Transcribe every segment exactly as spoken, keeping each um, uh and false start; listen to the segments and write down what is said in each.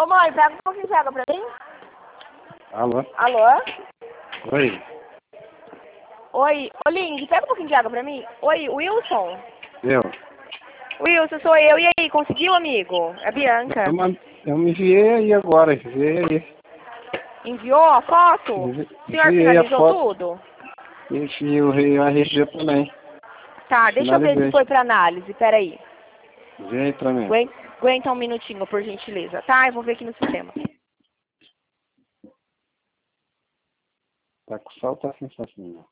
Ô mãe, pega um pouquinho de água pra mim. Alô? Alô? Oi. Oi, ô Ling, pega um pouquinho de água pra mim. Oi, Wilson? Eu. Wilson, sou eu. E aí, conseguiu, amigo? É a Bianca. Eu, man- eu me enviei aí agora, enviei aí. Enviou a foto? Envi- O senhor Enviei a finalizou foto. tudo? Enviei o Rio R G também. Tá, deixa eu ver se Finalizei. foi pra análise. Peraí. Enviei aí pra mim. Aguen- Aguenta um minutinho, por gentileza. Tá, eu vou ver aqui no sistema. Tá com sal, tá sensacional.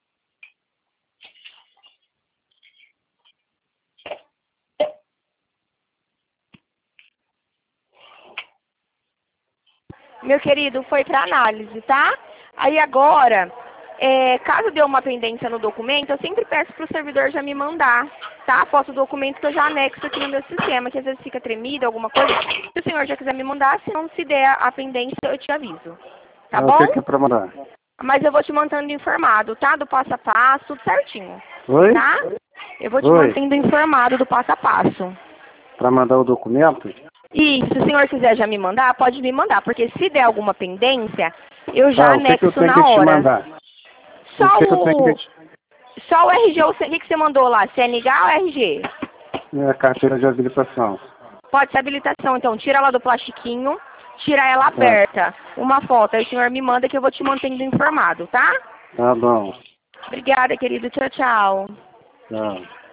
Meu querido, foi para análise, tá? Aí agora, é, caso dê uma pendência no documento, eu sempre peço para o servidor já me mandar, tá? A foto do documento que eu já anexo aqui no meu sistema, que às vezes fica tremido, alguma coisa. Se o senhor já quiser me mandar, se não se der a pendência, eu te aviso. Tá Ah, o bom? que que é pra mandar? Mas eu vou te mantendo informado, tá? Do passo a passo, tudo certinho. Oi? Tá? Eu vou te Oi. mantendo informado do passo a passo. Pra mandar o documento? E se o senhor quiser já me mandar, pode me mandar, porque se der alguma pendência, eu já Tá, o que que eu anexo tenho que na te hora. mandar? Só O que que eu tenho o, que te... só o R G, o que que você mandou lá? C N H ou R G? Minha carteira de habilitação. Pode ser habilitação, então tira ela do plastiquinho, tira ela Tá. aberta, uma foto, aí o senhor me manda que eu vou te mantendo informado, tá? Tá bom. Obrigada, querido. Tchau, tchau. Tchau.